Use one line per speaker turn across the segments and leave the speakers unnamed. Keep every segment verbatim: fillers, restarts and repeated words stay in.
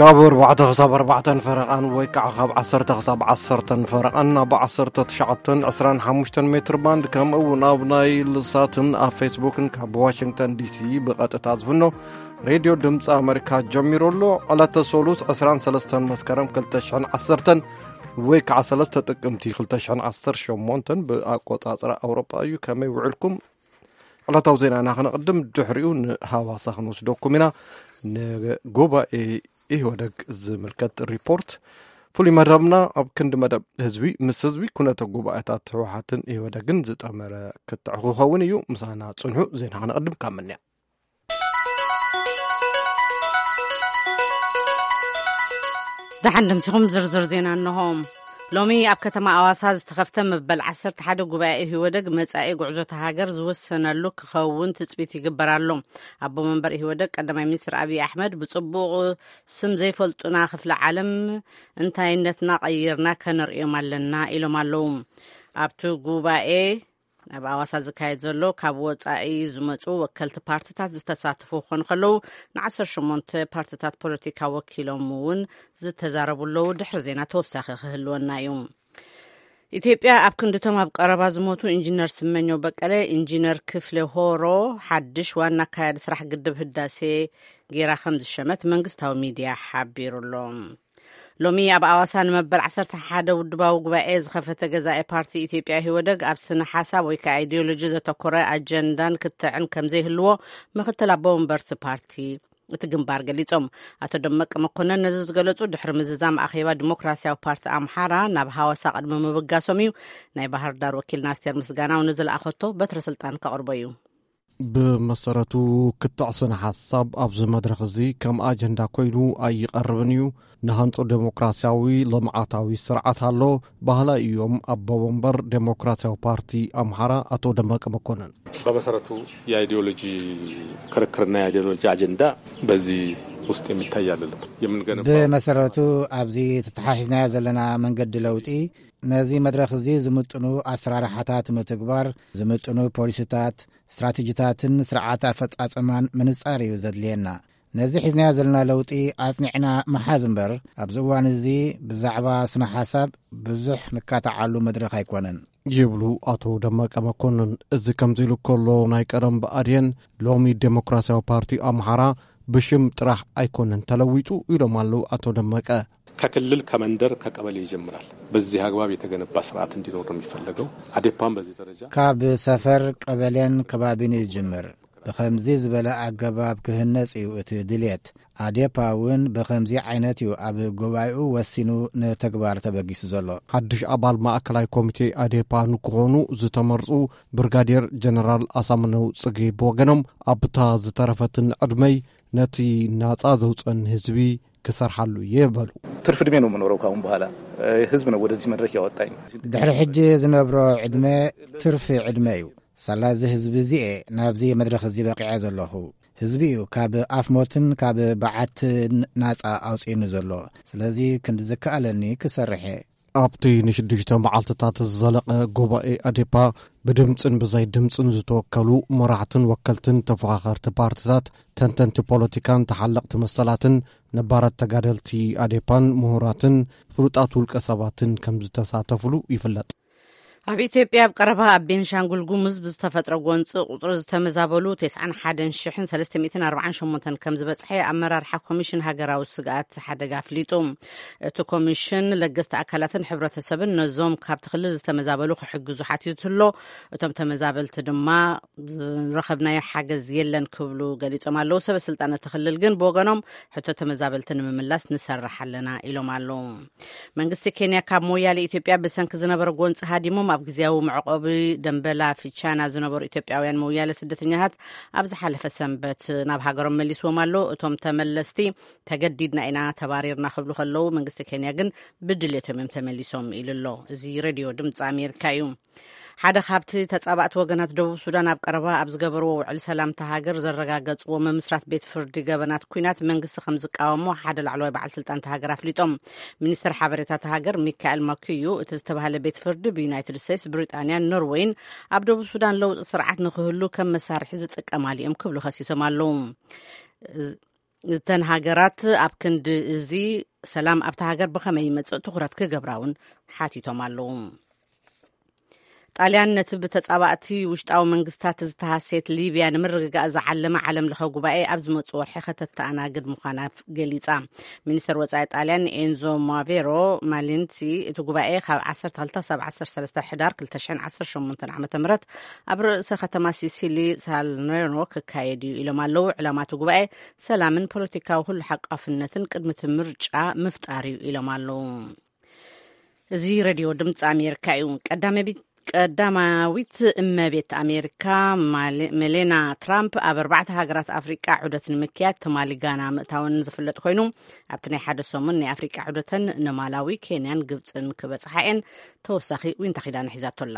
كابور بعد خصاب أربعة فرقان ويكع خاب عصرت خصاب عصرتن فرقان أبو عصرت شعبتن عسران حمشتن متر باند كم أو نابناي لساتن على فيسبوك كاب واشنطن دي سي بقت تعزفنه راديو دمص أمريكا جميرولو على تسولوس عسران سلستن مسكرم كلتشان عصرتن ويكع سلست تقمتي كلتشان عصر شمونتن بأقوات عصر أوروبا أيو كما يوعلكم على توزينا أنا خنقدم دحريون هواسا خنوس دوكمنا نجوبا إيه ودق زملكت ريبورت فولي مدامنا أب كند مدام هزوي مس هزوي كنا تجوبا أتات روحاتن إيه ودقن زت أمر كتعخو خوانيو مسانا تصنعو زين هنقدم كاملنا
دحندم تخم زرزر زين أنهم لومي أب كتما أواسا استخفتم بالعصر تحدو قبائه ودق مسائي قعزو تهاجر زوسنا لوك خوون تثبيتي قبرالهم أبو منبر ودق قدما مصر أبي أحمد بتصبوغ سم زي فلطنا خفل عالم انتاينتنا غيرنا كنرئي مالنا إلو مالهم أبتو قبائه أب أواسا زكايت زلو كابوت أي زمتو وكالت بارتتات زتساتفو خنخلو نعصر شمونت بارتتات بوليتيكا وكيلومون زتزاربو اللو دحر زينا توفساخي خهلونا يوم إثيوبيا أب كندتهم أب قربا زموتو إنجينير سمنيو بقالي إنجينير كفل هورو حدش وانا كايد سرح قدب هداسي غيرا خمس شمت منقستاو ميديا حابيرو اللوم لومي أب أواسان مبر عصرت حدا ودباو قبائز خفت جزائي بارتي إثيوبيا هودق أب سنة حساب ويكا أيديولوجي زتكوري أجندان كتعن كمزي هلو مختل أبوهم برث بارتي تجنبار قليتهم أتدمك مقنن نزز قلتو دحر مززام أخيبا ديمقراسيا وبارت أمحارا نابها وساقد ممبقاسوميو ناي بحر دار وكيل ناستير مسقانا ونزل أخوتو بتر سلطان كأربيو
بمسارته كتعصن حساب أبز مدرخزي كم أجندا كويلو أي قربنيو نهانتو ديمقراسياوي لمعاتاوي سرعات هالو بهلا يوم أبو منبر ديمقراسياو بارتي أمحارا أتو دمك مكونن
بمسارته يا إيديولوجي كركرنا يا إيديولوجي أجندا بزي وسط متيال
بمسارته أبزي تتحاحزنا زلنا من قد لوتي نزي مدرخزي زمتنو أسرار حتات متكبر زمتنو بوليسيتات استراتيجيتاتن سرعات أفتصاصمان منصاريو زدلينا نزي حزنا زلنا لوطي أصنعنا محازنبر أبزوان زي بزعبا سنا حساب بزح نكاتعالو مدرخ أيكونن
يبلو أتو دمك أمكونن إذا كمزيلو كله نايكرم بأرين لومي ديمقراسيو بارتي أمحارا بشم طرح أيكونن تلويتو إلو مالو أتو دمك
ككلل كمندر كقبل يجمرال بزي አግባብ የተገነባ ስርዓት እንዲኖር ነው የሚፈልገው አዴፓም በዚህ ደረጃ
ካብ ሰፈር ቀበሌን ከባቢን ይጅምር በኸምዚ ዝበለ አገባብ ክህነጽ እዩ እቲ ድሌት አዴፓውን በኸምዚ ዓይነት እዩ ኣብ ጉባኤኡ ወሲኑ ንተግባር ተበጊሱ ዘሎ
ሓድሽ ኣባል ማእከላይ ኮሚቴ አዴፓ ንክኾኑ ዝተመርጹ ብርጋዴር ጀነራል አሳምነው ጽጌ በወገኖም ኣብታ ዝተረፈትን ዕድመይ ነቲ ናጻ ዘውፅን ህዝቢ كسرحلو يبلو
ترف دمينو منورو كاون بحالا حزبنا ودزي مدرك يوطاي
دحر حجي زنبرو عدمه ترف عدميو سلاز حزب زي نابزي مدرك زي باقي زلوهو حزبيو كاب افموتن كاب بعت ناصا اوصين زلو سلازي كند زكالني كسرحه
أبتي نشدجتا معالتات الزلق قبائي أديبا بدمتن بزاي دمتن زتوكلو مراعتن وكلتن تفاخر تبارتات تنتن تبوليتيكان تحلق تمثلاتن نبارت تقادلتي أديبان مهوراتن فروتاتو الكساباتن كم زتساتفلو يفلت
ኣብ ኢትዮጵያ በቀረባ ኣብ ቤንሻንጉል ጉሙዝ ብዝተፈጥረ ጎንፂ ቁጥሩ ዝተመዛበሉ تسعة وتسعين ألف وثلاثمائة وأربعة وثمانين ከም ዝበፅሐ ኣመራርሓ ኮሚሽን ሃገራዊ ስግኣት ሓደጋ ኣፍሊጡ እቲ ኮሚሽን ለገስቲ ኣካላትን ሕብረተሰብን ነዞም ካብቲ ክልል ዝተመዛበሉ ክሕግዙ ሓቲቱሎ እቶም ተመዛበልቲ ድማ ረኸብናዮ ሓገዝ የለን ክብሉ ገሊፆም ኣለዉ ሰብ ስልጣን ተኽልል ግን ብወገኖም ሕቶ ተመዛበልቲ ንምምላስ ንሰርሕ ኣለና ኢሎም ኣለዉ መንግስቲ ኬንያ ካብ ሞያሌ ኢትዮጵያ ብሰንኪ ዝነበረ ጎንፂ ሃዲሞም ኣብ ግዚያዊ መዕቆቢ ደንበላ ፊቻና ዝነበሩ ኢትዮጵያውያን ሞያሌ ስደተኛታት ኣብ ዝሓለፈ ሰንበት ናብ ሃገሮም መሊስዎም ኣሎ እቶም ተመለስቲ ተገዲድና ኢና ተባሪርና ክብሉ ከለዉ መንግስቲ ኬንያ ግን ብድሌቶም እዮም ተመሊሶም ኢሉሎ እዚ ሬድዮ ድምፂ ኣሜሪካ እዩ ሓደ ካብቲ ተጻባእቲ ወገናት ደቡብ ሱዳን ኣብ ቀረባ ኣብ ዝገበርዎ ውዕል ሰላምታ ሃገር ዘረጋገጽዎ መምስራት ቤት ፍርዲ ገበናት ኩናት መንግስቲ ከም ዝቃወሞ ሓደ ላዕለዋይ በዓል ስልጣን ሃገር ኣፍሊጦም ሚኒስትር ሓበሬታት ሃገር ሚካኤል ማኪዩ እቲ ዝተባሃለ ቤት ፍርዲ ብዩናይትድ ስቴትስ ብሪጣንያን ኖርዌይን ኣብ ደቡብ ሱዳን ለውጢ ስርዓት ንክህሉ ከም መሳርሒ ዝጥቀማሉ እዮም ክብሉ ከሲሶም ኣለዉ እተን ሃገራት ኣብ ክንዲ እዚ ሰላም ኣብታ ሃገር ብኸመይ ይመጽእ ትኹረት ክገብራውን ሓቲቶም ኣለዉ። ጣልያን ነቲ ብተጻባእቲ ውሽጣዊ መንግስታት ዝተሃሰት ሊብያ ንምርግጋእ ዝዓለመ ዓለም ለኸ ጉባኤ ኣብ ዝመፁ ወርሒ ከተተኣናግድ ምዃና ገሊጻ። ሚኒስትር ወጻኢ ጣልያን ኤንዞ ማቬሮ ማሊንሲ እቲ ጉባኤ ካብ ዓሰርተ ክልተ ክሳብ ዓሰርተ ሰለስተ ሕዳር ክልተ ሽሕን ዓሰርተ ሸሞንተን ዓመተ ምህረት ኣብ ርእሰ ከተማ ሲሲሊ ሳልኔርኖ ክካየድ እዩ ኢሎም ኣለዉ። ዕላማቱ ጉባኤ ሰላምን ፖለቲካዊ ኩሉ ሓቃፍነትን ቅድሚ እቲ ምርጫ ምፍጣር እዩ ኢሎም ኣለዉ። እዚ ሬድዮ ድምፂ ኣሜሪካ እዩ። ቀዳማዊት እመቤት ኣሜሪካ ሜላንያ ትራምፕ ኣብ ኣርባዕተ ሃገራት ኣፍሪቃ ዑደት ንምክያድ ትማሊ ጋና ምእታውን ዝፍለጥ ኮይኑ ኣብቲ ናይ ሓደ ሰሙን ናይ ኣፍሪቃ ዑደተን ንማላዊ፣ ኬንያን ግብፅን ክበፅሓ እየን። ተወሳኺ ዊንታ ኺዳነ ሒዛቶላ።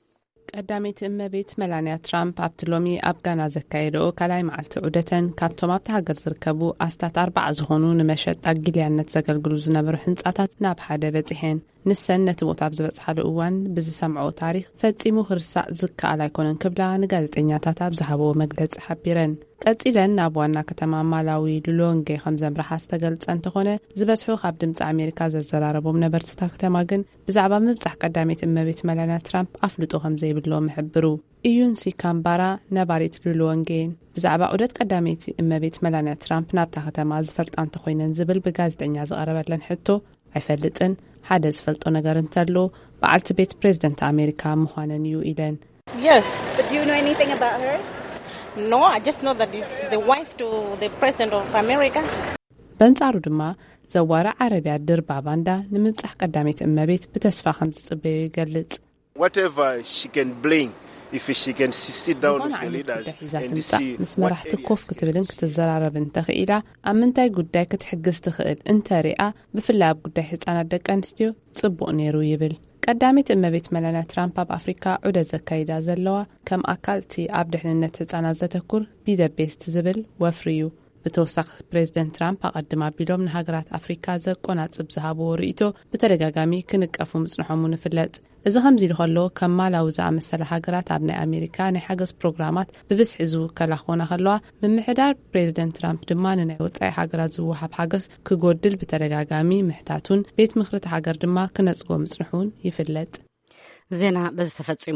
ቀዳሜት እመቤት ሜላንያ ትራምፕ ኣብቲ ሎሚ ኣብ ጋና ዘካየደኦ ካልኣይ መዓልቲ ዑደተን ካብቶም ኣብቲ ሃገር ዝርከቡ ኣስታት ኣርባዕ ዝኾኑ ንመሸጣ ጊልያነት ዘገልግሉ ዝነበሩ ህንጻታት ናብ ሓደ በፂሐን። ንሰን ነቲ ቦታ ኣብ ዝበፅሓሉ እዋን ብዝሰምዖ ታሪክ ፈጺሙ ክርሳዕ ዝከኣል ኣይኮነን ክብላ ንጋዜጠኛታት ኣብ ዝሃበዎ መግለፂ ሓቢረን። ቀፂለን ናብ ዋና ከተማ ማላዊ ሉሎንጌ ከም ዘምርሓ ዝተገልጸ እንተኾነ ዝበዝሑ ካብ ድምፂ ኣሜሪካ ዘዘራረቦም ነበርትታ ከተማ ግን ብዛዕባ ምብፃሕ ቀዳሜት እመቤት ሜላንያ ትራምፕ ኣፍልጦ ከም ዘይብሎም ይሕብሩ። ኢዩንሲ ካምባራ ነባሪት ሉሎንጌን ብዛዕባ ዑደት ቀዳሜት እመቤት ሜላንያ ትራምፕ ናብታ ከተማ ዝፈልጣ እንተኾይነን ዝብል ብጋዜጠኛ ዝቐረበለን ሕቶ ኣይፈልጥን፣ ሓደ ዝፈልጦ ነገር እንተሎ በዓልቲ ቤት ፕሬዝደንት ኣሜሪካ ምዃነን እዩ ኢለን።
Yes, but do you know anything about her? No, I just know that it's the wife to the president of America.
በንጻሩ ድማ ዘዋራ ዓረብያ ድርባ ባንዳ ንምብጻሕ ቀዳሜት እመቤት ብተስፋ ከም ዝጽበዩ ይገልጽ።
Whatever she can bring, if she can sit down with the leaders and see
መስመራሕቲ ኮፍ ክትብልን ክትዘራረብን ተኽኢላ ኣብ ምንታይ ጉዳይ ክትሕግዝ ትኽእል እንተሪኣ ብፍላይ ኣብ ጉዳይ ህጻናት ደቂ ኣንስትዮ ጽቡቕ ነይሩ ይብል። ቀዳሜት እመቤት ሜላንያ ትራምፕ ኣብ ኣፍሪካ ዑደት ዘካይዳ ዘለዋ ከም ኣካልቲ ኣብ ድሕንነት ህጻናት ዘተኩር ቢዘቤስት ዝብል ወፍሪ እዩ። ብተወሳኺ ፕሬዝደንት ትራምፕ ኣቐድማ ኣቢሎም ንሃገራት ኣፍሪካ ዘቆናጽብ ዝሃብዎ ርእይቶ ብተደጋጋሚ ክንቀፉ ምጽንሖሙ ንፍለጥ። እዚ ከምዚ ኢሉ ከሎ ከም ማላዊ ዝኣመሰለ ሃገራት ኣብ ናይ ኣሜሪካ ናይ ሓገዝ ፕሮግራማት ብብዝሒ ዝውከላ ክኾና ከለዋ ምምሕዳር ፕሬዝደንት ትራምፕ ድማ ንናይ ወጻኢ ሃገራት ዝወሃብ ሓገዝ ክጎድል ብተደጋጋሚ ምሕታቱን ቤት ምክሪ ሃገር ድማ ክነጽጎ ምጽንሑን ይፍለጥ።
ዜና በዚ ተፈጺሙ።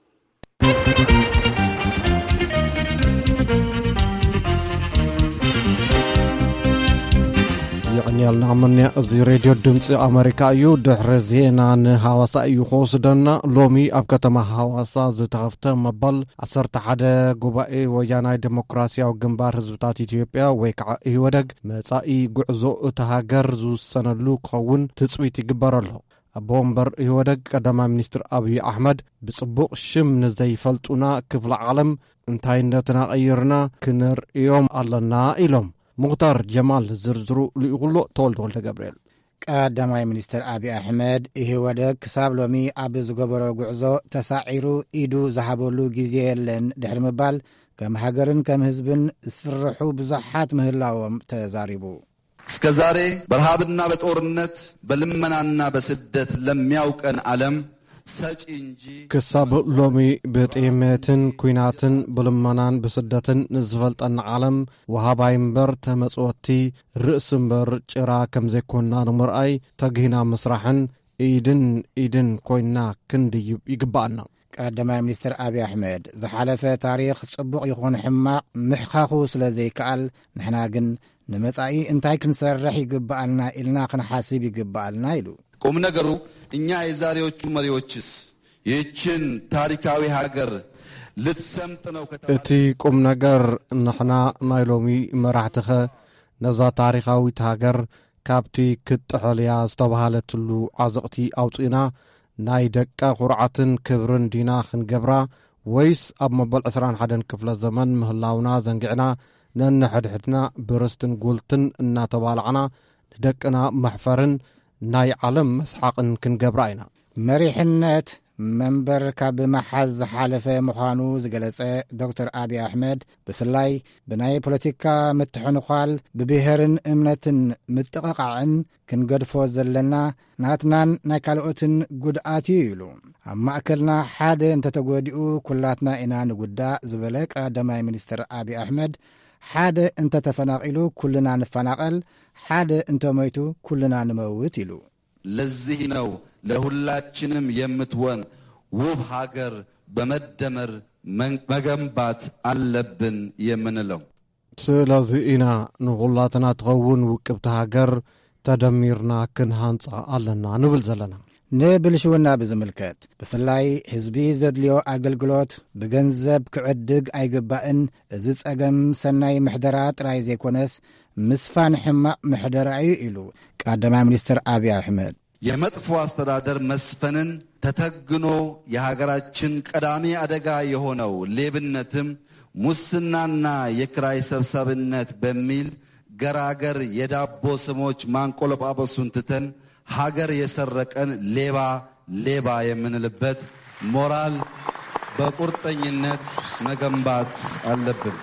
ይቕኒያልና ኣመንያ እዚ ሬድዮ ድምፂ ኣሜሪካ እዩ። ድሕሪ ዜና ንሃዋሳ እዩ ክወስደና። ሎሚ ኣብ ከተማ ሃዋሳ ዝተኸፍተ መበል ዓሰርተ ሓደ ጉባኤ ወያናይ ዴሞክራስያዊ ግንባር ህዝብታት ኢትዮጵያ ወይ ከዓ ኢህወደግ መጻኢ ጉዕዞ እቲ ሃገር ዝውሰነሉ ክኸውን ትጽቢት ይግበር ኣሎ። ኣቦ እምበር ኢህወደግ ቀዳማይ ሚኒስትር ኣብዪ ኣሕመድ ብጽቡቕ ሽም ንዘይፈልጡና ክፍለ ዓለም እንታይነትና ቀይርና ክንርእዮም ኣለና ኢሎም። ሙኽታር ጀማል ዝርዝሩ ልኢኹሎ ተወልደ ወልደ ገብርኤል።
ቀዳማይ ሚኒስትር ኣብዪ ኣሕመድ ኢህወደግ ክሳብ ሎሚ ኣብ ዝገበሮ ጉዕዞ ተሳዒሩ ኢዱ ዝሃበሉ ግዜ የለን ድሕሪ ምባል ከም ሃገርን ከም ህዝብን ዝፍርሑ ብዙሓት ምህላዎም ተዛሪቡ።
እስከ ዛሬ በረሃብና በጦርነት በልመናና በስደት ለሚያውቀን ዓለም ሰጪ እንጂ
ክሳብ ሎሚ ብጤሜትን ኩናትን ብልመናን ብስደትን ንዝፈልጠና ዓለም ወሃባይ እምበር ተመጽወቲ ርእሲ እምበር ጭራ ከም ዘይኮንና ንምርኣይ ተግሂና ምስራሕን ኢድን ኢድን ኮይንና ክንድይብ ይግባአና።
ቀዳማይ ሚኒስትር ኣብዪ ኣሕመድ ዝሓለፈ ታሪኽ ጽቡቕ ይኹን ሕማቕ ምሕኻኹ ስለ ዘይከኣል ንሕና ግን ንመጻኢ እንታይ ክንሰርሕ ይግባአልና ኢልና ክንሓስብ ይግባአልና ኢሉ።
ቁም ነገሩ እኛ የዛሬዎቹ መሪዎችስ ይህችን ታሪካዊ ሃገር ልትሰምጥ ነው ከተባለ
እቲ ቁም ነገር ንሕና ናይ ሎሚ መራሕትኸ ነዛ ታሪካዊት ሃገር ካብቲ ክትሕልያ ዝተባሃለትሉ ዓዘቕቲ ኣውፂና ናይ ደቀ ኹርዓትን ክብርን ዲና ክንገብራ ወይስ ኣብ መበል ዕስራን ሓደን ክፍለ ዘመን ምህላውና ዘንጊዕና ነንሕድሕድና ብርስትን ጉልትን እናተባልዓና ንደቅና መሕፈርን ናይ ዓለም መስሓቕን ክንገብራ ኢና።
መሪሕነት መንበር ካብ መሓዝ ዝሓለፈ ምዃኑ ዝገለጸ ዶክተር ኣብዪ ኣሕመድ ብፍላይ ብናይ ፖለቲካ ምትሕንኳል ብብሔርን እምነትን ምጥቕቓዕን ክንገድፎ ዘለና ናትናን ናይ ካልኦትን ጉድኣት እዩ ኢሉ። ኣብ ማእከልና ሓደ እንተተጐዲኡ ኩላትና ኢና ንጉዳእ ዝበለ ቀዳማይ ሚኒስትር ኣብዪ ኣሕመድ ሓደ እንተ ተፈናቂሉ ኩልና ንፈናቀል ሓደ እንተ ሞይቱ ኩልና ንመውት ኢሉ
ለዚህ ነው ለሁላችንም የምትወን ውብ ሀገር በመደመር መገንባት አለብን የምንለው።
ስለዚ ኢና ንኹላትና ትኸውን ውቅብቲ ሃገር ተደሚርና ክንሃንፃ ኣለና ንብል ዘለና።
ንብልሽውና ብዝምልከት ብፍላይ ህዝቢ ዘድልዮ ኣገልግሎት ብገንዘብ ክዕድግ ኣይግባእን። እዚ ጸገም ሰናይ ምሕደራ ጥራይ ዘይኮነስ ምስፋን ሕማቕ ምሕደራ እዩ ኢሉ ቀዳማይ ሚኒስትር አብይ አሕመድ
የመጥፎ አስተዳደር መስፈንን ተተግኖ የሀገራችን ቀዳሚ አደጋ የሆነው ሌብነትም ሙስናና የክራይ ሰብሳቢነት በሚል ገራገር የዳቦ ስሞች ማንቆለጳጳሱን ትተን ሀገር የሰረቀን ሌባ ሌባ የምንልበት ሞራል በቁርጠኝነት መገንባት አለብን።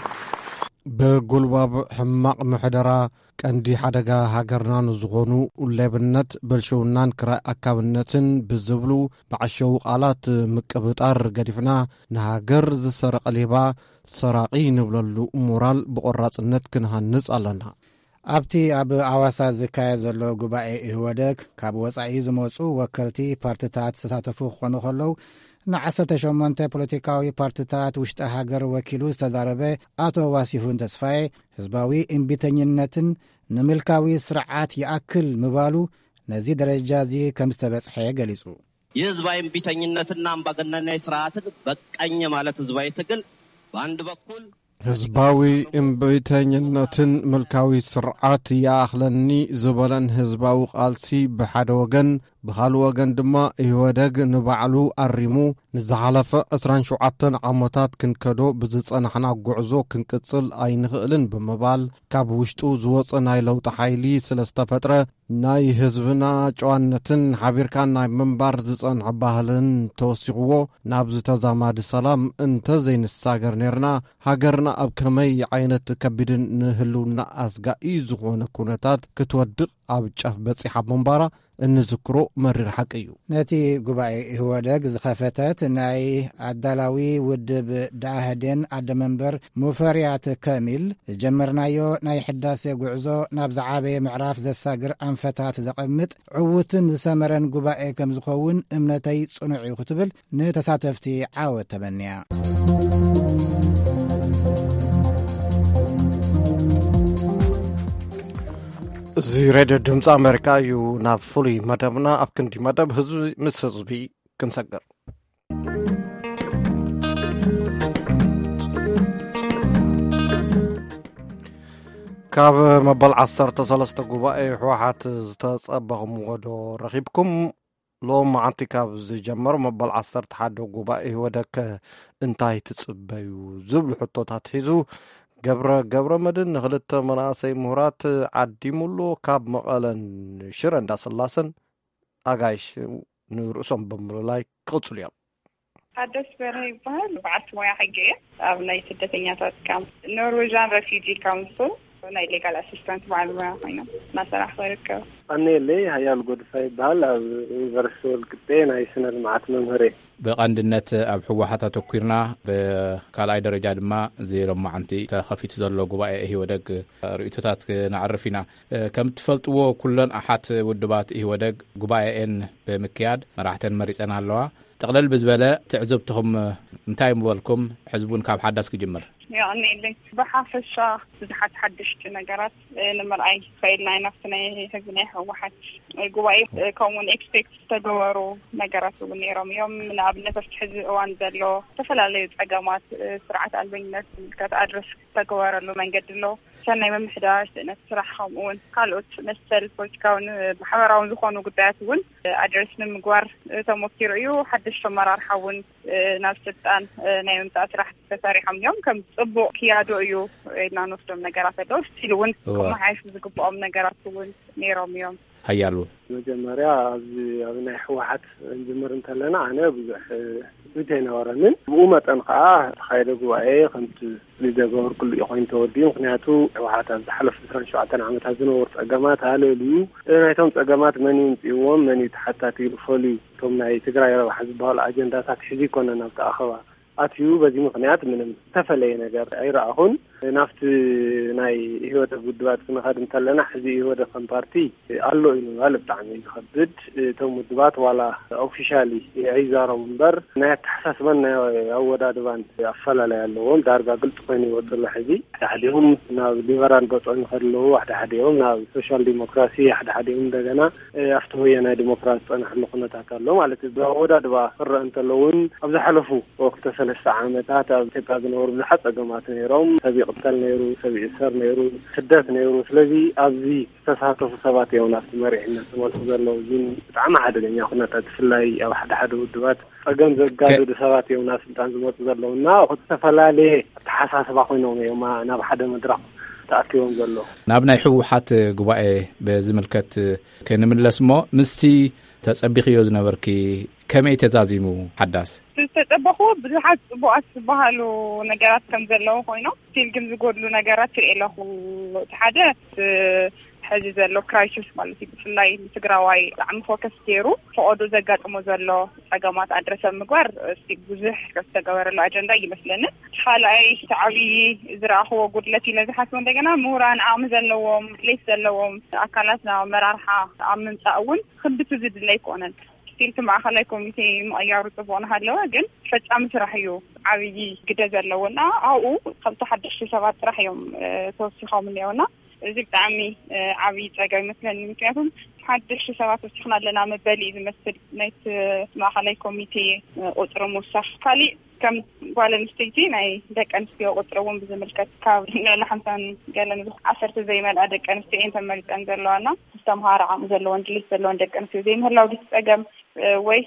በጉልባብ ሕማቅ ምሕደራ ቀንዲ ሓደጋ ሃገርና ንዝኾኑ ሌብነት በልሸውናን ክራይ አካብነትን ብዝብሉ ብዓሸው ቃላት ምቅብጣር ገዲፍና ንሃገር ዝሰረቀ ሌባ ሰራቂ ንብለሉ ሞራል ብቆራጽነት ክንሃንጽ ኣለና።
ኣብቲ ኣብ ኣዋሳ ዝካየድ ዘሎ ጉባኤ ኢህወደግ ካብ ወፃኢ ዝመፁ ወከልቲ ፓርቲታት ዝተሳተፉ ክኾኑ ከለዉ ንዓሰርተ ሸሞንተ ፖለቲካዊ ፓርቲታት ውሽጢ ሃገር ወኪሉ ዝተዛረበ አቶ ዋሲሁን ተስፋዬ ህዝባዊ እምቢተኝነትን ንምልካዊ ስርዓት ይኣክል ምባሉ ነዚ ደረጃ እዚ ከም ዝተበጽሐ ገሊጹ
የህዝባዊ እምቢተኝነትና አምባገነናዊ ስርዓትን በቃኝ ማለት ህዝባዊ ትግል በአንድ በኩል
ህዝባዊ እምቢተኝነትን ምልካዊ ስርዓት ይኣኽለኒ ዝበለን ህዝባዊ ቃልሲ ብሓደ ወገን ብኻልእ ወገን ድማ ኢህወደግ ንባዕሉ ኣሪሙ ንዝሓለፈ ዕስራን ሸውዓተ ዓመታት ክንከዶ ብዝጸናሕና ጉዕዞ ክንቅጽል ኣይንኽእልን ብምባል ካብ ውሽጡ ዝወፀ ናይ ለውጢ ሓይሊ ስለ ዝተፈጥረ ናይ ህዝብና ጨዋነትን ሓቢርካ ናይ ምንባር ዝጸንዐ ባህልን ተወሲኽዎ ናብ ዝተዛማዲ ሰላም እንተዘይንሳገር ነርና ሃገርና ኣብ ከመይ ዓይነት ከቢድን ንህልውና ኣስጋኢ ዝኾነ ኩነታት ክትወድቕ ኣብ ጫፍ በፂሓ ምንባራ እንዝክሮ መሪር ሓቂ እዩ።
ነቲ ጉባኤ ኢህወደግ ዝኸፈተት ናይ ኣዳላዊ ውድብ ዳህዴን ኣደመንበር ሙፈርያት ከሚል ጀመርናዮ ናይ ሕዳሴ ጉዕዞ ናብ ዝዓበየ ምዕራፍ ዘሳግር ኣንፈታት ዘቐምጥ ዕውትን ዝሰመረን ጉባኤ ከም ዝኸውን እምነተይ ጽኑዕ እዩ ክትብል ንተሳተፍቲ ዓወት ተመንያ።
እዚ ሬድዮ ድምፂ ኣሜሪካ እዩ። ናብ ፍሉይ መደብና ኣብ ክንዲ መደብ ህዝቢ ምስ ህዝቢ ክንሰግር ካብ መበል ዓሰርተ ሰለስተ ጉባኤ ሕወሓት ዝተጸበኽምዎ ዶ ረኺብኩም? ሎም መዓንቲ ካብ ዝጀመሩ መበል ዓሰርተ ሓደ ጉባኤ ወደከ እንታይ ትጽበዩ ዝብሉ ሕቶታት ሒዙ ገብረ ገብረ መድን ንኽልተ መናእሰይ ምሁራት ዓዲሙሉ ካብ መቐለን ሽረ እንዳስላሰን ኣጋይሽ ንርእሶም ብምልላይ ክቕጽሉ እዮም።
ሓደስ በርሀ ይበሃል በዓልቲ ሞያ ሕጊ እየ ኣብ ናይ ስደተኛታት ካምፕ ኖርዌዥን ረፊጂ ካውንስል ናይ ሌጋል ኣሲስታንት በዓል ሞያ ኮይኖም እናሰራሕ ይርከብ።
ኣነየለይ ሃያል ጎድፋ ይበሃል ኣብ ዩኒቨርስቲ ወልቂጤ ናይ ስነ ልምዓት መምህር እየ። ብቐንድነት ኣብ ሕወሓት ኣተኲርና ብካልኣይ ደረጃ ድማ ዜሮም መዓንቲ ተኸፊቱ ዘሎ ጉባኤ ኢህወደግ ርእቶታት ክነዕርፍ ኢና። ከም ትፈልጥዎ ኩለን ኣሓት ውድባት ኢህወደግ ጉባኤን ብምክያድ መራሕተን መሪፀን ኣለዋ። ጠቕለል ብዝበለ ትዕዘብትኹም እንታይ ምበልኩም? ሕዝቡን ካብ ሓዳስ ክጅምር
ያኔልኝ በሓፈሻ ብዙሓት ሓድሽቲ ነገራት ንምርኣይ ከይድና ናፍቲ ናይ ህዝቢ ናይ ሕወሓት ጉባኤ ከምኡውን ኤክስፔክት ዝተገበሩ ነገራት እውን ነይሮም እዮም። ንኣብነት ኣብቲ ሕዚ እዋን ዘሎ ዝተፈላለዩ ፀገማት ስርዓት ኣልበኝነት ምልከት ኣድረስ ዝተገበረሉ መንገዲ ኣሎ። ሰናይ ምምሕዳር ስእነት ስራሕ ከምኡውን ካልኦት መሰል ፖለቲካውን ማሕበራውን ዝኾኑ ጉዳያት እውን ኣድረስ ንምግባር ተሞኪሩ እዩ። ሓድሽቲ ኣመራርሓ እውን ናብ ስልጣን ናይ ምምፃእ ስራሕ ተሰሪሖም እዮም። ከም ጽቡቕ ክያዶ እዩ ኢልና ንወስዶም ነገራት ኣለዉ። ስቲል እውን ከመሓይሹ ዝግብኦም ነገራት እውን ነይሮም እዮም።
ሃያሉ መጀመርያ ኣብዚ ኣብ ናይ ሕወሓት እንጅምር እንተለና ኣነ ብዙሕ ብት ኣይነበረንን ብኡ መጠን ከዓ ተኻይደ ጉባኤ ከምቲ ዝገበር ኩሉ ኮይኑ ተወዲኡ። ምክንያቱ ሕወሓት ኣብ ዝሓለፉ ዕስራን ሸውዓተ ዓመታት ዝነበሩ ፀገማት ሃለልዩ ናይቶም ፀገማት መን ይምፅእዎም መን ተሓታቲሉ ፈልዩ እቶም ናይ ትግራይ ረብሓ ዝበሃሉ ኣጀንዳታት ሒዙ ይኮነን ኣብ ተኣኸባ ኣትዩ። በዚ ምክንያት ምንም ተፈለየ ነገር ኣይረኣኹን።
ናፍቲ ናይ ህይወት ውድባት ክንኸድ እንተለና ሕዚ ህይወት ከም ፓርቲ ኣሎ ኢሉ ማለት ብጣዕሚ ይከብድ እቶም ውድባት ዋላ ኦፊሻሊ ይዛረቡ እምበር ናይ ተሓሳስበን ኣወዳድባን ኣፈላላይ ኣለዎም ዳርጋ ግልጽ ኮይኑ ይወፅሉ ሕዚ ሓደኦም ናብ ሊበራል ገጾን ከለዉ ሓደኦም ናብ ሶሻል ዲሞክራሲ ሓደኦም እንደገና ኣፍቲ ወያናይ ዲሞክራሲ ፀናሕሉ ኩነታት ኣሎ ማለት እዩ ኣወዳድባ ክረአ እንተለውን ኣብ ዝሓለፉ ወቅቲ ሰለስተ ዓመታት ኣብ ኢትዮጵያ ዝነበሩ ብዙሓት ፀገማት ነይሮም ሰብ ይቅተል ነይሩ ሰብ ይእሰር ነይሩ ስደት ነይሩ ስለዚ ኣብዚ ዝተሳተፉ ሰባት እዮም ናብቲ መሪሕነት ዝመፁ ዘለዉ እዚ ብጣዕሚ ሓደገኛ ኩነታት ብፍላይ ኣብ ሓደ ሓደ ውድባት ፀገም ዘጋድዱ ሰባት እዮም ናብ ስልጣን ዝመፁ ዘለውና ዝተፈላለየ ኣተሓሳስባ ኮይኖም እዮም ናብ ሓደ መድረኽ ተኣኪቦም ዘለዉ
ናብ ናይ ሕወሓት ጉባኤ ብዝምልከት ክንምለስ እሞ ምስቲ ተጸቢኽዮ ዝነበርኪ ከመይ ተዛዚሙ ሓዳስ
ተጸበኹ ብዙሓት ጽቡቃት ዝበሃሉ ነገራት ከም ዘለዉ ኮይኖም ስቲል ግን ዝጎድሉ ነገራት ትርእለኹ ሓደ ሕዚ ዘሎ ክራይሲስ ማለት እዩ ብፍላይ ትግራዋይ ብጣዕሚ ፎከስ ገይሩ ፈቐዱ ዘጋጥሞ ዘሎ ፀገማት ኣድረሰ ምግባር እስቲ ብዙሕ ዝተገበረሉ ኣጀንዳ ይመስለኒ ካልኣይ ዓብዪ ዝረኣኽቦ ጉድለት ኢለ ዝሓስቦ እንደገና ምሁራን ዓቕሚ ዘለዎም ድሌት ዘለዎም ኣካላት ናብ መራርሓ ኣብ ምምፃእ እውን ክንብቱ ዝድለ ኣይኮነን ስቲል እቲ ማእኸላይ ኮሚቴ ምቕያሩ ፅቡቅ እናሃለወ ግን ፈፃሚ ስራሕ እዩ ዓብዪ ግደ ዘለዎና ኣብኡ ከምቲ ሓደሽቲ ሰባት ጥራሕ እዮም ተወሲኾም እኒአውና እዚ ብጣዕሚ ዓብዪ ፀገም ይመስለኒ ምክንያቱም ሓደሽቲ ሰባት ወሲኽና ኣለና መበሊ ዝመስል ናይቲ ማእኸላይ ኮሚቴ ቁፅሪ ምውሳኽ ካሊእ ከም ጓል ኣንስተይቲ ናይ ደቂ ኣንስትዮ ቁፅሪ እውን ብዝምልከት ካብ ንሓምሳን ገለን ዓሰርተ ዘይመልኣ ደቂ ኣንስትዮ እየን ተመሪፀን ዘለዋና ዝተምሃረ ዓቕሚ ዘለወን ድሌት ዘለወን ደቂ ኣንስትዮ ዘይምህላው ድስ ፀገም ወይ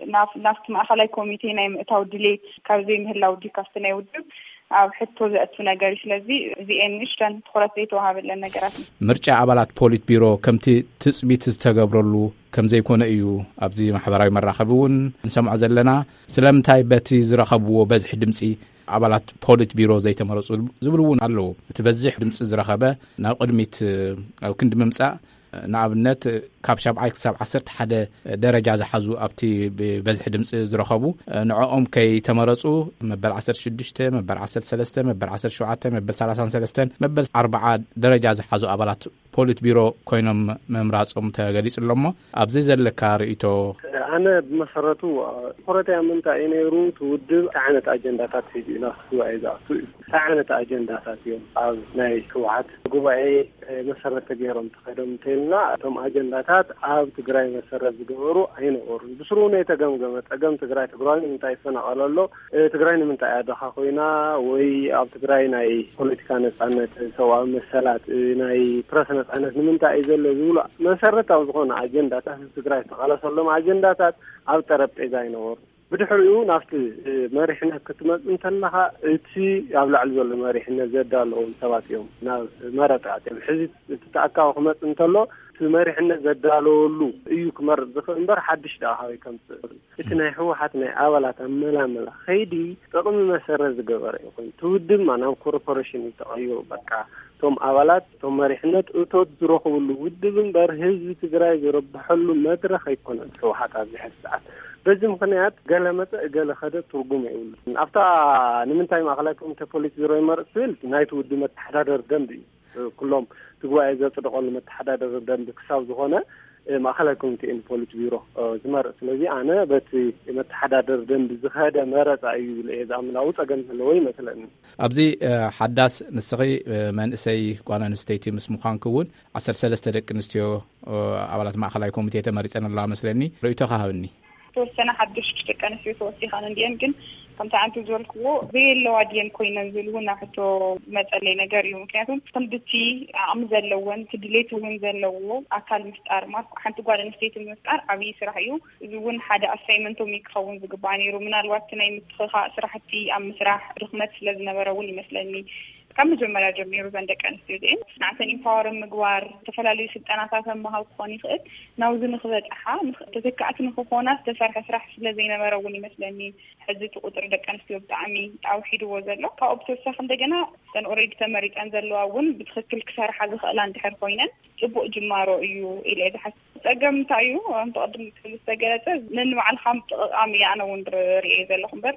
ናብቲ ማእኸላይ ኮሚቴ ናይ ምእታው ድሌት ካብ ዘይምህላው ዲካስቲ ናይ ውድብ ኣብ ሕቶ ዘእቱ ነገር ስለዚ እዚአን ንሽተን ትኩረት ዘይተዋሃበለን ነገራት
ምርጫ ኣባላት ፖሊት ቢሮ ከምቲ ትፅቢት ዝተገብረሉ ከም ዘይኮነ እዩ ኣብዚ ማሕበራዊ መራኸቢ እውን ንሰምዖ ዘለና ስለምንታይ በቲ ዝረኸብዎ በዝሒ ድምፂ ኣባላት ፖሊት ቢሮ ዘይተመረፁ ዝብሉ እውን ኣለዉ እቲ በዝሒ ድምፂ ዝረኸበ ናብ ቅድሚት ኣብ ክንዲ ምምፃእ ንኣብነት ካብ ሻብዓይ ክሳብ ዓሰርተ ሓደ ደረጃ ዝሓዙ ኣብቲ በዝሒ ድምፂ ዝረኸቡ ንዕኦም ከይተመረፁ መበል ዓሰርተ ሽዱሽተ መበል ዓሰርተ ሰለስተ መበል ዓሰርተ ሸውዓተ መበል ሰላሳን ሰለስተን መበል ኣርባዓ ደረጃ ዝሓዙ ኣባላት ፖሊት ቢሮ ኮይኖም መምራፆም ተገሊጹ ኣሎሞ ኣብዚ ዘለካ ርእቶ
ኣነ ብመሰረቱ ኮረትያ ምንታይ እዩ ነይሩ ትውድብ ዓይነት ኣጀንዳታት ሒዙ ናብ ጉባኤ ዝኣቱ እዩ ዓይነት ኣጀንዳታት እዮም ኣብ ናይ ህወሓት ጉባኤ መሰረት ገይሮም ተኸዶም እንተይልና እቶም ኣጀንዳታት ኣብ ትግራይ መሰረት ዝገበሩ ኣይነበሩን ብስሩ ናይ ተገምገመ ፀገም ትግራይ ትግራይ ንምንታይ ይፈናቐል ኣሎ ትግራይ ንምንታይ ኣደኻ ኮይና ወይ ኣብ ትግራይ ናይ ፖለቲካ ነፃነት ሰብኣዊ መሰላት ናይ ፕረስ ነፃነት ንምንታይ እዩ ዘሎ ዝብሉ መሰረታዊ ዝኾነ ኣጀንዳታት ትግራይ ተቓለሰሎም ኣጀንዳታት ኣብ ጠረጴዛ ይነበሩ ብድሕሪኡ ናብቲ መሪሕነት ክትመጽእ እንተለኻ እቲ ኣብ ላዕሊ ዘሎ መሪሕነት ዘዳለዎም ሰባት እዮም ናብ መረጣ ሕዚ ተኣካብ ክመጽእ እንተሎ እቲ መሪሕነት ዘዳለወሉ እዩ ክመርፅ ዝኽእል እምበር ሓድሽ ዳኣኻዊ ከምፅእ እቲ ናይ ህወሓት ናይ ኣባላት ኣመላመላ ከይዲ ጥቕሚ መሰረት ዝገበረ እዩ ኮይኑ ትውድብ ናብ ኮርፖሬሽን ተቐይሩ በቃ እቶም ኣባላት እቶም መሪሕነት እቶት ዝረኽብሉ ውድብ እምበር ህዝቢ ትግራይ ዝረብሐሉ መድረኽ ኣይኮነን ህወሓት ኣብዚ ሕዚ ሰዓት በዚ ምክንያት ገለ መፅእ ገለ ኸደ ትርጉም የብሉን ኣብታ ንምንታይ ማእኸላይ ኮሚቴ ፖሊስ ቢሮ ይመርፅ ትብል ናይቲ ውድብ መተሓዳደሪ ደንቢ እዩ ኩሎም ትጉባኤ ዘፅድቐሉ መተሓዳደሪ ደንቢ ክሳብ ዝኾነ ማእኸላይ ኮሚቴ ፖሊስ ቢሮ ዝመርፅ ስለዚ ኣነ በቲ መተሓዳደሪ ደንቢ ዝኸደ መረፃ እዩ ዝለየ ዝኣምናዊ ፀገም ዘለዎ ይመስለኒ
ኣብዚ ሓዳስ ንስኺ መንእሰይ ጓል ኣንስተይቲ ምስ ምዃንክ እውን ዓሰርተ ሰለስተ ደቂ ኣንስትዮ ኣባላት ማእኸላይ ኮሚቴ ተመሪፀን ኣለዋ መስለኒ ርእይቶ ካሃብኒ
ተወሰነ ሓድሽቲ ደቂ ኣንስትዮ ተወሲኻን እንዲአን ግን ከምቲ ዓንቲ ዝበልክዎ ዘየለዋ ድየን ኮይነን ዝብሉ ናብ ሕቶ መፀለይ ነገር እዩ ምክንያቱም ከምድቲ ዓቕሚ ዘለወን ትድሌት እውን ዘለዎ ኣካል ምፍጣር ማለት ሓንቲ ጓል ኣንስተይቲ ምፍጣር ዓብዪ ስራሕ እዩ እዚ እውን ሓደ ኣሳይመንቶም ክኸውን ዝግባእ ነይሩ ምናልባት ናይ ምትኽኻእ ስራሕቲ ኣብ ምስራሕ ድኽመት ስለ ዝነበረ እውን ይመስለኒ ካብ መጀመርያ ጀሚሩ ዘን ደቂ ኣንስትዮ እዚአን ንዓተን ኢምፓወር ምግባር ዝተፈላለዩ ስልጠናታት ምሃብ ክኾን ይኽእል ናብዚ ንክበፅሓ ተተካእቲ ንክኾና ዝተሰርሐ ስራሕ ስለ ዘይነበረ እውን ይመስለኒ ሕዚ እቲ ቁፅሪ ደቂ ኣንስትዮ ብጣዕሚ ኣውሒድዎ ዘሎ ካብኡ ብተወሳኺ እንደገና እተን ኦልሬዲ ተመሪፀን ዘለዋ እውን ብትክክል ክሰርሓ ዝኽእላ እንድሕር ኮይነን ፅቡቅ ጅማሮ እዩ ኢለ ዝሓስብ ፀገም እንታይ እዩ ተቐድም ዝተገለፀ ነንባዕልካ ጥቕቃሚ እያ ኣነ እውን ሪአ ዘለኹ እምበር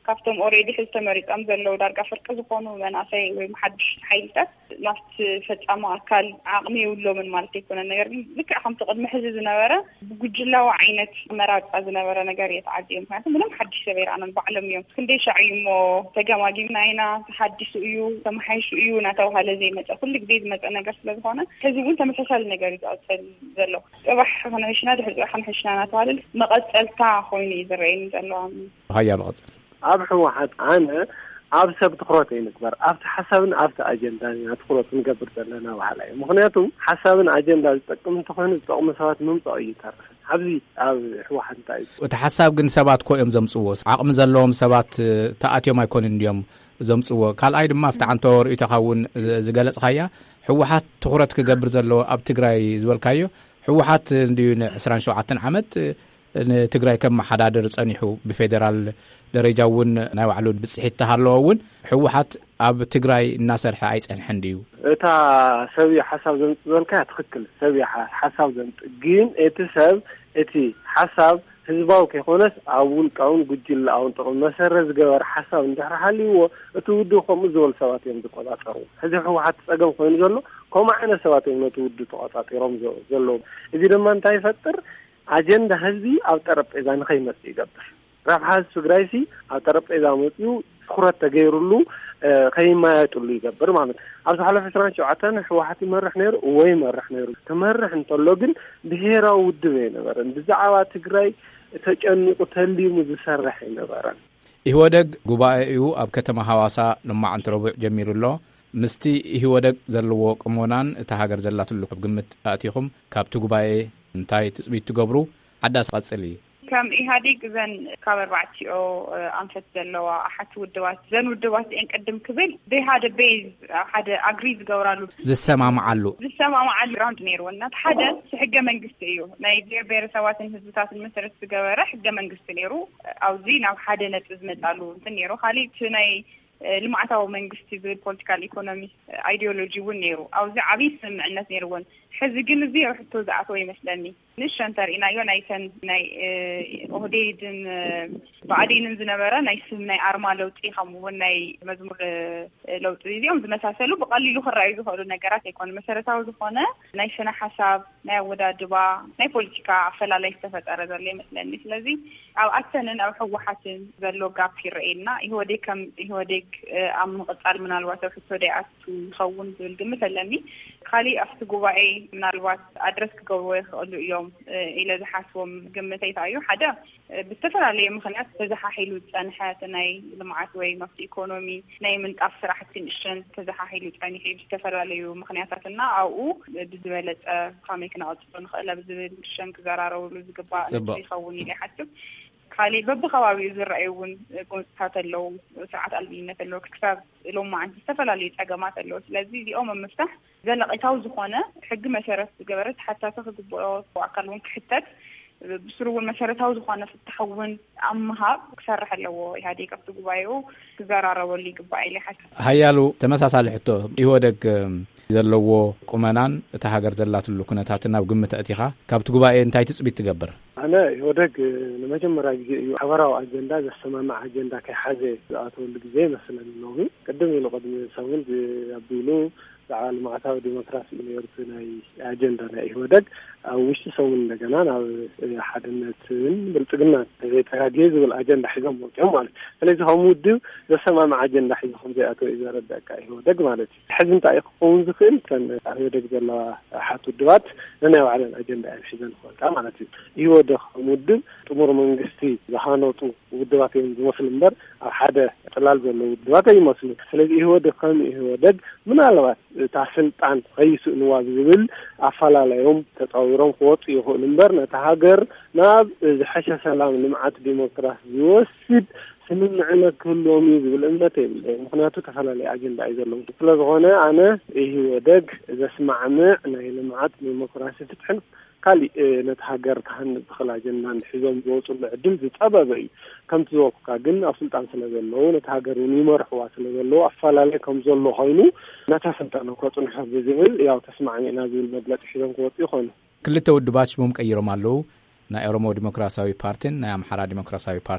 ካብቶም ኦሬዲ ዝተመሪጣም ዘለው ዳርጋ ፍርቂ ዝኾኑ መናእሰይ ወይ ሓድሽ ሓይልታት ናብቲ ፈጻሚ ኣካል ዓቕሚ የብሎምን ማለት ኣይኮነን። ነገር ግን ልክዕ ከምቲ ቅድሚ ሕዚ ዝነበረ ብጉጅላዊ ዓይነት መራፃ ዝነበረ ነገር የተዓድየ። ምክንያቱ ምንም ሓድሽ ሰብ ኣይረኣናን ባዕሎም እዮም ክንደይ ሻዕ እዩ እሞ ተገማጊምና ኢና ተሓዲሱ እዩ ተመሓይሹ እዩ እናተባሃለ ዘይመፀ ኩሉ ግዜ ዝመፀ ነገር ስለዝኾነ ሕዚ እውን ተመሳሳሊ ነገር እዩ ዝቐፅል ዘሎ። ጥባሕ ከነሕሽና ድሕሪ ከነሕሽና እናተባሃለ መቐፀልታ ኮይኑ እዩ ዝረአየኒ ዘሎ።
ሃያሉ ቀፅል
ኣብ ሕወሓት ኣነ ኣብ ሰብ ትኩረት ይንግበር ኣብቲ ሓሳብን ኣብቲ ኣጀንዳን ትኩረት ንገብር ዘለና ባህላ እዩ። ምክንያቱም ሓሳብን ኣጀንዳ ዝጠቅም እንተኾይኑ ዝጠቕሙ ሰባት ምምፅኦ እዩ ተርፍ ኣብዚ ኣብ ሕወሓት እንታይ እዩ
እቲ ሓሳብ ግን ሰባት ኮይኦም ዘምፅዎ ዓቕሚ ዘለዎም ሰባት ተኣትዮም ኣይኮኑን እንዲዮም ዘምፅዎ። ካልኣይ ድማ ኣብቲ ዓንቶ ርእይቶኻ እውን ዝገለፅካያ ሕወሓት ትኩረት ክገብር ዘለዎ ኣብ ትግራይ ዝበልካዮ ሕወሓት እንድዩ ንዕስራን ሸውዓተን ዓመት ንትግራይ ከም መሓዳደር ፀኒሑ ብፌደራል ደረጃ እውን ናይ ባዕሉ ብፅሒት ተሃለዎ እውን ሕወሓት ኣብ ትግራይ እናሰርሐ ኣይፀንሐን ድዩ?
እታ ሰብያ ሓሳብ ዘምፅእ ዘልካ ትክክል ሰብያ ሓሳብ ዘምፅእ ግን እቲ ሰብ እቲ ሓሳብ ህዝባዊ ከይኮነስ ኣብ ውልቃውን ጉጅላውን ጥቕሚ መሰረት ዝገበረ ሓሳብ እንድሕር ሃልይዎ እቲ ውድብ ከምኡ ዝበሉ ሰባት እዮም ዝቆፃፀሩ። ሕዚ ሕወሓት ፀገም ኮይኑ ዘሎ ከምኡ ዓይነት ሰባት እዮም ነቲ ውድብ ተቆፃፂሮም ዘለዉ። እዚ ድማ እንታይ ይፈጥር ኣጀንዳ ህዝቢ ኣብ ጠረጴዛ ንኸይመፅእ ይገብር። ረብሓ ትግራይ ሲ ኣብ ጠረጴዛ መፅኡ ትኩረት ተገይሩሉ ከይማያጥሉ ይገብር ማለት ነው። ኣብ ዝሓለፈ ዕስራን ሸውዓተን ሕወሓት ይመርሕ ነይሩ ወይ መርሕ ነይሩ ክመርሕ እንተሎ ግን ብሄራዊ ውድብ ኣይነበረን ብዛዕባ ትግራይ ተጨኒቁ ተሊሙ ዝሰርሕ ኣይነበረን።
ኢህወደግ ጉባኤኡ ኣብ ከተማ ሃዋሳ ልማዓንቲ ረቡዕ ጀሚሩ ኣሎ። ምስቲ ኢህወደግ ዘለዎ ቅሞናን እታ ሃገር ዘላትሉ ኣብ ግምት ኣእቲኹም ካብቲ ጉባኤ እንታይ ትፅቢት ትገብሩ? ዓዳስ ቀፅል እዩ
ከም ኢህአዴግ ዘን ካብ ኣርባዕቲኦ ኣንፈት ዘለዋ ኣሓቲ ውድባት ዘን ውድባት እን ቅድም ክብል they had a base ሓደ ኣግሪ ዝገብራሉ
ዝሰማምዓሉ
ዝሰማምዓሉ ግራውንድ ነይሩ እና ሓደ ሕገ መንግስቲ እዩ ናይ ብሄር ብሄረሰባትን ህዝብታትን መሰረት ዝገበረ ሕገ መንግስቲ ነይሩ። ኣብዚ ናብ ሓደ ነጥብ ዝመጣሉ እንትን ነይሩ። ካሊእ ናይ ልምዓታዊ መንግስቲ ዝብል ፖለቲካል ኢኮኖሚ አይዲዮሎጂ እውን ነይሩ። ኣብዚ ዓብይ ስምምዕነት ነይሩውን። ሕዚ ግን እዚ ኣብ ሕቶ ዝኣተወ ይመስለኒ ንሸንተር ኢና ዮ ናይ ሰን ናይ ኦህዴድን ብኣዴንን ዝነበረ ናይ ስም ናይ ኣርማ ለውጢ ከምኡውን ናይ መዝሙር ለውጢ እዚኦም ዝመሳሰሉ ብቐሊሉ ክረኣዩ ዝኽእሉ ነገራት ኣይኮኑ። መሰረታዊ ዝኾነ ናይ ስነ ሓሳብ ናይ ኣወዳድባ ናይ ፖለቲካ ኣፈላላይ ዝተፈጠረ ዘሎ ይመስለኒ። ስለዚ ኣብ ኣተንን ኣብ ሕወሓትን ዘሎ ጋፕ ይርአየና። ኢህወዴግ ከም ኢህወዴግ ኣብ ምቕፃል ምናልባት ኣብ ሕቶ ደይኣቱ ይኸውን ዝብል ግምት ኣለኒ። ካሊእ ኣብቲ ጉባኤ ምናልባት ኣድረስ ክገብርዎ ይኽእሉ እዮም ኢለ ዝሓስቦም ግምተይ እዩ። ሓደ ብዝተፈላለየ ምክንያት ተዘሓሒሉ ዝፀንሐ ናይ ልምዓት ወይ መፍትሒ ኢኮኖሚ ናይ ምንጣፍ ስራሕቲ ንእሽተን ተዘሓሒሉ ፀኒሑ ብዝተፈላለዩ ምክንያታትና ኣብኡ ብዝበለፀ ከመይ ክነቐፅሎ ንኽእል ኣብ ዝብል ሽን ክዘራረብሉ ዝግባእ ይኸውን ኢለ ይሓስብ። ካሊእ በብኸባቢኡ ዝረአዩ እውን ጎንፅታት ኣለዉ፣ ስርዓት ኣልቢነት ኣለዉ፣ ክሳብ ሎማዓንቲ ዝተፈላለዩ ፀገማት ኣለዉ። ስለዚ እዚኦም ኣብ ምፍታሕ ዘለቒታዊ ዝኾነ ሕጊ መሰረት ዝገበረ ተሓታተ ክግብኦ ኣካል እውን ክሕተት ብስሩ እውን መሰረታዊ ዝኾነ ፍትሕ እውን ኣብ ምሃብ ክሰርሕ ኣለዎ። ኢህአዴግ ኣብቲ ጉባኤኡ ክዘራረበሉ ይግባእ ኢለ ይሓስብ።
ሃያሉ ተመሳሳሊ ሕቶ ኢህወደግ ዘለዎ ቁመናን እታ ሃገር ዘላትሉ ኩነታትን ኣብ ግምት ኣእቲኻ ካብቲ ጉባኤ እንታይ ትፅቢት ትገብር?
ኣነ ኢህወደግ ንመጀመርያ ግዜ እዩ ሓበራዊ ኣጀንዳ ዘሰማማዕ ኣጀንዳ ከይሓዘ ዝኣተወሉ ግዜ ይመስለኒ ነው። ቅድም ኢሉ ቅድሚ ሰሙን ኣቢሉ ብዛዕባ ልምዓታዊ ዲሞክራሲ ነርቱ ናይ ኣጀንዳ ናይ ኢህወደግ ኣብ ውሽጢ ሰሙን እንደገና ናብ ሓድነትን ብልፅግናን ዘይተጋግየ ዝብል ኣጀንዳ ሒዞም ወፅኦም ማለት እዩ። ስለዚ ከም ውድብ ዘሰማማዕ ኣጀንዳ ሒዞ ከም ዘይኣተወ እዩ ዘረድአካ ኢህወደግ ማለት እዩ። ሕዚ እንታይ ክኸውን ዝኽእል ከን ኢህወደግ ዘለዋ ኣሓት ውድባት ነናይ ባዕለን ኣጀንዳ እየን ሒዘን ክወልቃ ማለት እዩ። ኢህወደግ ከም ውድብ ጥሙር መንግስቲ ዝሃነጡ ውድባት እዮም ዝመስሉ እምበር ኣብ ሓደ ጥላል ዘሎ ውድባት ኣይመስሉ። ስለዚ ኢህወደግ ከም ኢህወደግ ምናልባት እታ ስልጣን ከይስእንዋ ዝብል ኣፈላላዮም ተፃዊሮም ክወፁ ይኽእሉ እምበር ነታ ሃገር ናብ ዝሐሸ ሰላም ልምዓት ዲሞክራሲ ዝወስድ ስምምዕነት ክህልዎም እዩ ዝብል እምነት የብለይ። ምክንያቱ ተፈላለየ ኣጀንዳ እዩ ዘለዎም። ስለዝኾነ ኣነ ኢህወደግ ዘስማዕምዕ ናይ ልምዓት ዲሞክራሲ ፍትሕን ካሊእ ነቲ ሃገር ካህንፅ ዝኽእል ኣጀንዳን ሒዞም ዝወፁሉ ዕድል ዝፀበበ እዩ። ከምቲ ዝበልኩካ ግን ኣብ ስልጣን ስለ ዘለዉ ነቲ ሃገር እውን ይመርሕዋ ስለ ዘለዉ ኣፈላላይ ከም ዘሎ ኮይኑ ነታ ስልጣን ከፅንሖ ብዝብል ያው ተስማዕሚዕና ዝብል መግለፂ ሒዞም ክወፁ ይኾኑ።
ክልተ ውድባት ሽሞም ቀይሮም ኣለዉ። ናይ ኦሮሞ ዲሞክራሲያዊ ፓርቲን ናይ ኣምሓራ ዲሞክራሲያዊ ፓርቲን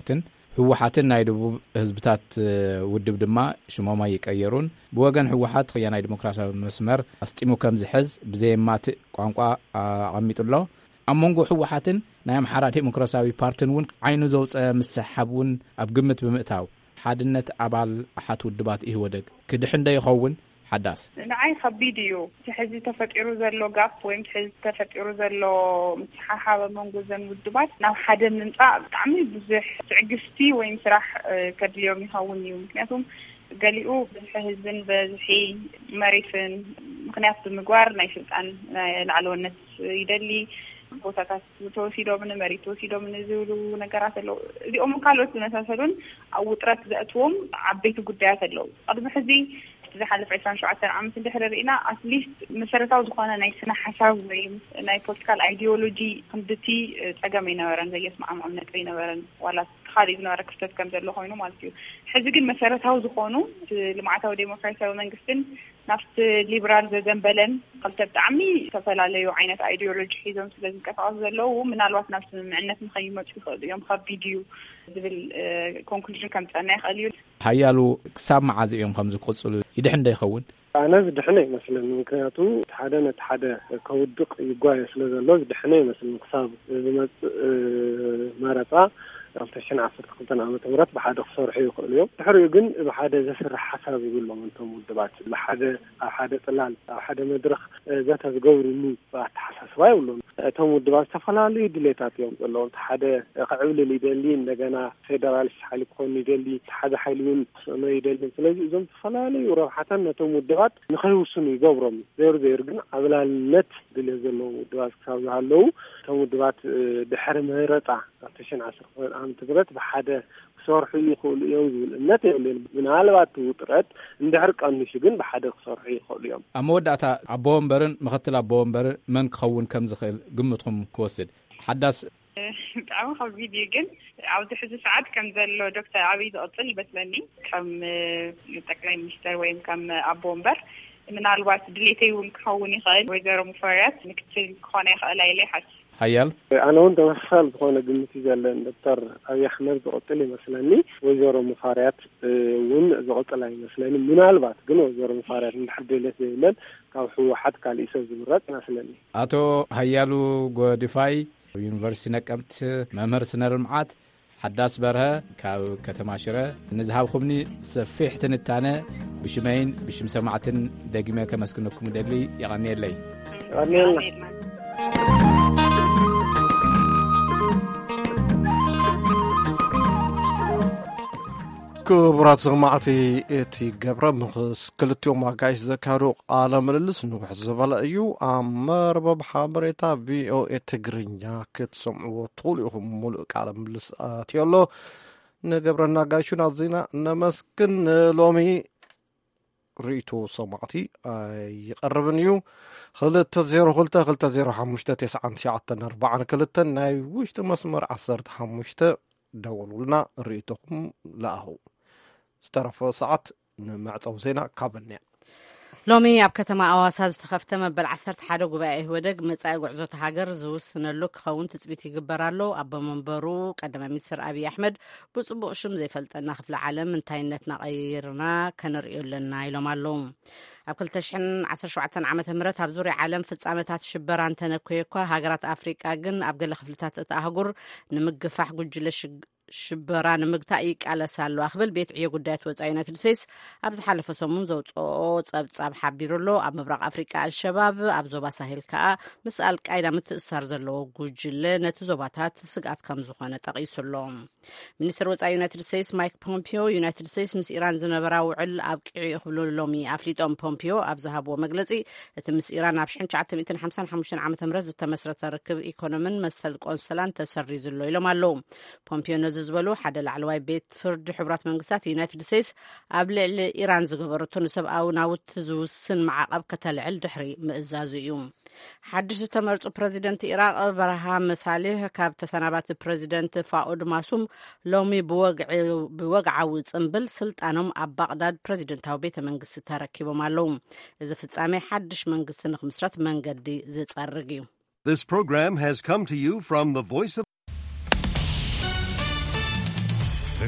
ህወሓትን ናይ ደቡብ ህዝብታት ውድብ ድማ ሽሞማ ይቀየሩን ብወገን ህወሓት ኸያናይ ዲሞክራሲያዊ መስመር አስጢሙ ከም ዝሕዝ ብዘይማት ቋንቋ አቀሚጡሎ አሞንጎ ህወሓትን ናይ አምሓራ ዲሞክራሲያዊ ፓርቲን ውን ዓይኑ ዘውፀ መስሓብውን ኣብ ግምት ብምእታው ሓድነት አባል አሓት ውድባት ይወደግ ክድሕንደ ይኸውን حداس
نعي خبيديو تحزي تفكروا زلو غاف ويم تحزي تفكروا زلو متححابه منغوزن ودبات ناو حدا منطا بطعمي بزح تعقستي ويم سراح كديوم يخونيو مكنياتهم قاليو بحزن بزحي مريفن مكنيات بمغوار ناي سلطان العلونت يدلي ቦታታት ተወሲዶ ምን መሬት ተወሲዶ ምን ዝውሉ ነገራት አለው እዚኦም ካልኦት መሳሰሉን ኣብ ውጥረት ዘእትዎም ዓበይቲ ጉዳያት አለው ቅድሚ ሕዚ ዝሓለፈ عشرين سبعة ዓመት እንደሕረሪና አትሊስት መሰረታዊ ዝኾነ ናይ ስነ ሓሳብ ወይ ናይ ፖለቲካል አይዲዮሎጂ ክንድቲ ፀገም ይነበረን ዘየስማዕም ነገር ይነበረን ዋላ خالد نوار ክስተት ከም ዘሎ ኮይኑ ማለት እዩ ሕዚ ግን መሰረታዊ ዝኾኑ ልማዓታዊ ዴሞክራሲያዊ መንግስትን ናፍት ሊበራል ዘዘንበለን ቀልተ ብጣዕሚ ተፈላለዩ ዓይነት አይዲዮሎጂ ሒዞም ስለዚ ከፋው ዘለው ምናልባት ናፍት ምዕነት ንኸይመጡ ይኽእሉ እዮም ከቢድዩ ዝብል ኮንክሉዥን ከም ጸና ይኽእል እዩ
ሃያሉ ክሳብ መዓዝ እዮም ከም ዝቆጽሉ ይድሕን እንዳይኸውን
أنا زدحني مثلاً ممكناتو تحدنا تحدى كودق يقاي سلزلو زدحني مثلاً مقصاب مارطا ألفين وعشرة قلتنا عام تمرت بحد خسر حيوق اليوم تحريو جن بحد زسر حساب يقول لهم أنتم مدبات بحد أحد طلال أحد مدرخ ذات الجور إني بتحسس واي ولهم أنتم مدبات تفلالي دليتات يوم لهم تحد قعول اللي دلين لجنا فيدرال حالي بكون يدلي تحد حاليون ما يدلين فلذي زم تفلالي وراح حتى أنتم مدبات نخيوسني جورهم زير زير جن قبل النت دليزلو مدبات كذا هلو أنتم مدبات بحرم هرطة ألفين وعشرة عم تقرأت بحدا صارح يقول يوم النت اللي من عالوات وطرت ندحرق أنه شجن بحدا صارح يقول يوم
أمود أتا عبوهم برن مختل عبوهم برن من كون كم زخيل قمتهم كوسد حدث
تعاون خل فيديو جن عاود حز ساعات كم زلوا دكتور عبيد أطل بس لني كم تكلم مشتر وين كم عبوهم بر من عالوات دليتي ونكون يخيل ويزارو مفارات نكتل خانة خلالي حس
هيال
أنا وأنت مثال بخونا قلت زلنا دكتور أبي أحمد زقطلي مثلاً وزارة مفارات ون زقطلي مثلاً من البعض قلنا وزارة مفارات من حد اللي زينن كان هو حد قال يسوي زمرات مثلاً
أتو هيالو جوديفاي يونيفرسيتي نكمت ممر سنر المعات حداس برها كاو كتماشرة نزهاب خبني سفيح تنتانا بشمين بشم سماعتن دقيمة كمسكنكم دلي يغني لي
يغني لنا
كبرات سماعتي اتي قبرة مخص كلتيوم ماقايش ذكارو عالم للسنوح الزبالة ايو عمار ببحابريتا في او اتقرينيا كتسمعو طوليهم ملوك عالم للساتي الله نقبرنا قايشو نازينا نمسكن لومي ريتو سماعتي يقربنيو خلطة زيرو خلطة خلطة زيرو حموشتة تسعة تسعة أربعة كلتة ناي وشت مسمر عصرت حموشتة دولوا لنا ريتهم لاهو استرف ساعات نمعصو زينا كابنيا
لومي ኣብ ከተማ ኣዋሳ ዝተኸፍተ መበል ዓሰርተ ሓደ ጉባኤ ህወደግ መጻኢ ጉዕዞት ሃገር ዝውስነሉ ክኸውን ትጽቢት ይግበራሎ ኣብ መንበሩ ቀዳማይ ሚኒስትር ኣብይ ኣሕመድ ብጽቡቕ ሽም ዘይፈልጠና ክፍለ ዓለም እንታይነትና ቀይርና ከነርእየለና ኢሎም ኣለዉ ኣብ ክልተ ሽሕን ዓሰርተ ሸውዓተ ዓመተ ምህረት ኣብ ዙርያ ዓለም ፍጻመታት ሽበራ እንተነኮየ እኳ ሃገራት ኣፍሪቃ ግን ኣብ ገለ ክፍልታት እቲ ኣህጉር ንምግፋሕ ጉጅለ ሽበራ ንምግታእ ይቃለሳሉ ኣኽብል ቤት ዕዮ ጉዳያት ወፃኢ ዩናይትድ ስቴትስ ኣብ ዝሓለፈ ሰሙን ዘውፅኦ ጸብጻብ ሓቢሩሎ ኣብ ምብራቕ ኣፍሪቃ አልሸባብ ኣብ ዞባ ሳሄል ከዓ ምስ ኣልቃይዳ ምትእስሳር ዘለዎ ጉጅለ ነቲ ዞባታት ስጋት ከም ዝኾነ ጠቒሱሎ ሚኒስትር ወፃኢ ዩናይትድ ስቴትስ ማይክ ፖምፒዮ ዩናይትድ ስቴትስ ምስ ኢራን ዝነበራ ውዕል ኣብቂዑ ይኽብሉ ሎሚ ኣፍሊጦም ፖምፒዮ ኣብ ዝሃብዎ መግለጺ እቲ ምስ ኢራን ኣብ ሽሕን ትሽዓተ ሓምሳን ሓሙሽተን ዓመተ ምህረት ዝተመስረተ ርክብ ኢኮኖምን መሰል ቆንስላን ተሰሪዙሎ ኢሎም ኣለዉ ፖምፒዮ ነዚ ዝበሉ ሓደ ላዕለዋይ ቤት ፍርዲ ሕቡራት መንግስታት ዩናይትድ ስቴትስ ኣብ ልዕሊ ኢራን ዝገበረቶ ንሰብኣዊ ናውቲ ዝውስን ማዕቐብ ከተልዕል ድሕሪ ምእዛዙ እዩ ሓድሽ ዝተመርጹ ፕረዚደንት ኢራቅ በርሃም ሳሌህ ካብ ተሰናባቲ ፕረዚደንት ፋኡድ ማሱም ሎሚ ብወግዓዊ ጽምብል ስልጣኖም ኣብ ባቅዳድ ፕረዚደንታዊ ቤተ መንግስቲ ተረኪቦም ኣለዉ እዚ ፍጻሜ ሓድሽ መንግስቲ ንኽምስረት መንገዲ ዝጸርግ እዩ
This program has come to you from the Voice of